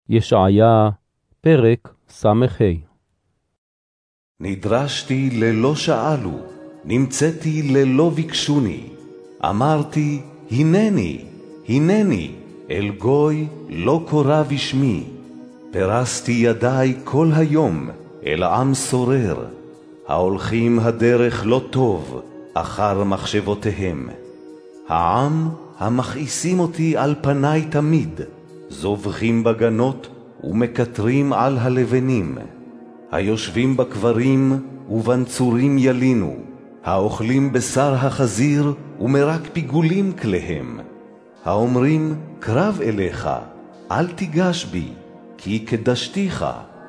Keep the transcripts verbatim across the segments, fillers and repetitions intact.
ישעיה, פרק סמ"ה. נדרשתי ללא שאלו, נמצאתי ללא ביקשוני. אמרתי, הנני, הנני, אל גוי לא קורא בשמי. פרסתי ידיי כל היום, אל עם סורר. ההולכים הדרך לא טוב, אחר מחשבותיהם. העם המכעיסים אותי על פניי תמיד, זובחים בגנות ומקטרים על הלבנים. היושבים בקברים ובנצורים ילינו, האוכלים בשר החזיר ומרק פיגולים כליהם. האומרים, קרב אליך, אל תיגש בי, כי קדשתיך.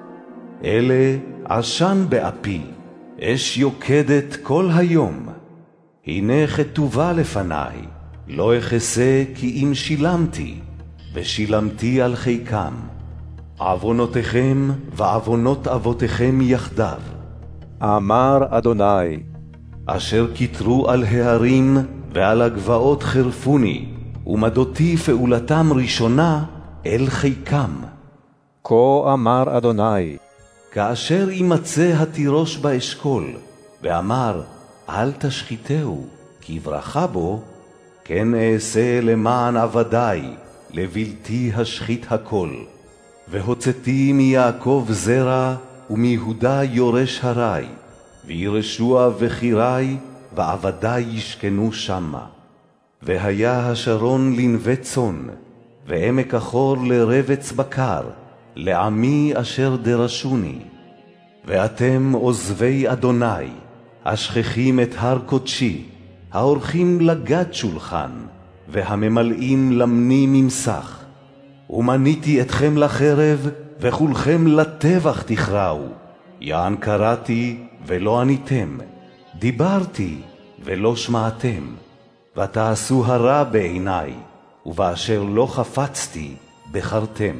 אלה עשן באפי, אש יוקדת כל היום. הנה כתובה לפניי, לא אחסה כי אם שילמתי, ושילמתי על חיקם. עוונותיכם ועוונות אבותיכם יחדיו. אמר אדוני, אשר כתרו על ההרים ועל הגבעות חרפוני, ומדותי פעולתם ראשונה אל חיקם. כה אמר אדוני, כאשר ימצא התירוש באשכול, ואמר, אל תשחיתהו, כי ברכה בו, כן אעשה למען עבדי, לבלתי השחית הכל. והוצאתי מיעקב זרע, ומיהודה יורש הרי, וירשוע וחירי, ועבדי ישכנו שמה. והיה השרון לנווה צאן, ועמק החור לרבץ בקר, לעמי אשר דרשוני. ואתם עוזבי אדוני, השכחים את הר קודשי, האורחים לגד שולחן, והממלאים למני ממסך. ומניתי אתכם לחרב, וכולכם לטבח תכרעו. יען קראתי ולא עניתם, דיברתי ולא שמעתם. ותעשו הרע בעיני, ובאשר לא חפצתי בחרתם.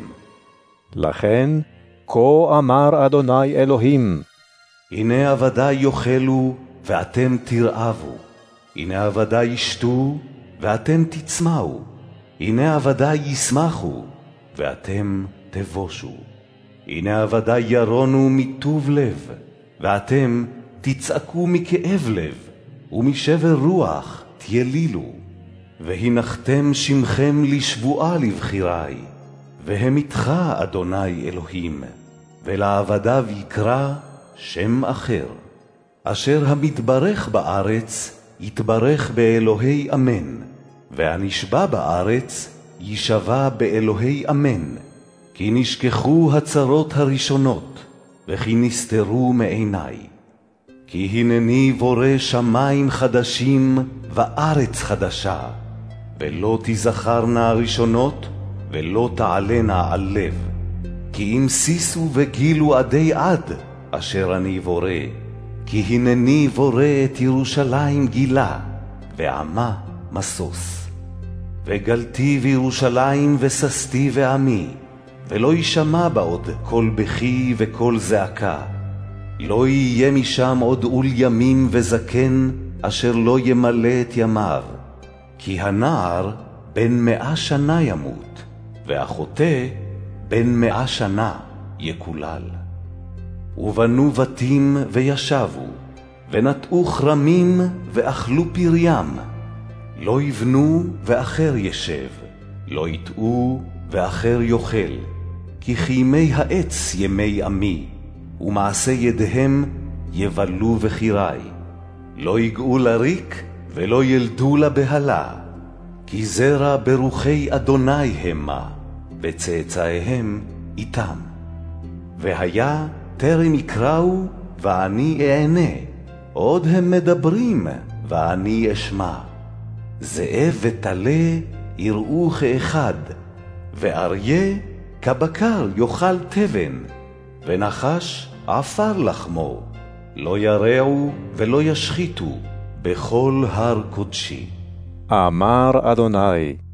לכן כה אמר אדוני אלוהים, הנה עבדי יאכלו, ואתם תרעבו. הנה עבדי ישתו, ואתם תצמאו. הנה עבדי ישמחו, ואתם תבושו. הנה עבדי ירונו מטוב לב, ואתם תצעקו מכאב לב, ומשבר רוח תיילילו. והנחתם שמכם לשבועה לבחירי, והם איתך אדוני אלוהים, ולעבדיו יקרא שם אחר. אשר המתברך בארץ, יתברך באלוהי אמן, והנשבע בארץ, יישבע באלוהי אמן. כי נשכחו הצרות הראשונות, וכי נסתרו מעיני. כי הנני בורא שמים חדשים וארץ חדשה, ולא תזכרנה הראשונות, ולא תעלנה על לב. כי אם סיסו וגילו עדי עד, אשר אני בורא, כי הנני בורא את ירושלים גילה, ועמה מסוס. וגלתי בירושלים וססתי ועמי, ולא יישמע בה עוד קול בכי וקול זעקה. לא יהיה משם עוד עול ימים וזקן, אשר לא ימלא את ימיו. כי הנער בן מאה שנה ימות, והחוטא בן מאה שנה יקולל. ובנו בתים וישבו, ונטעו כרמים ואכלו פריים. לא יבנו ואחר ישב, לא יטעו ואחר יאכל. כי כימי העץ ימי עמי, ומעשה ידיהם יבלו וחירי. לא יגעו לריק ולא ילדו לבהלה, כי זרע ברוחי אדוני המה, וצאצאיהם איתם. והיה טרם יקראו, ואני אענה, עוד הם מדברים, ואני אשמע. זאב וטלה יראו כאחד, ואריה כבקר יאכל תבן, ונחש עפר לחמו. לא ירעו ולא ישחיתו בכל הר קודשי. אמר אדוני,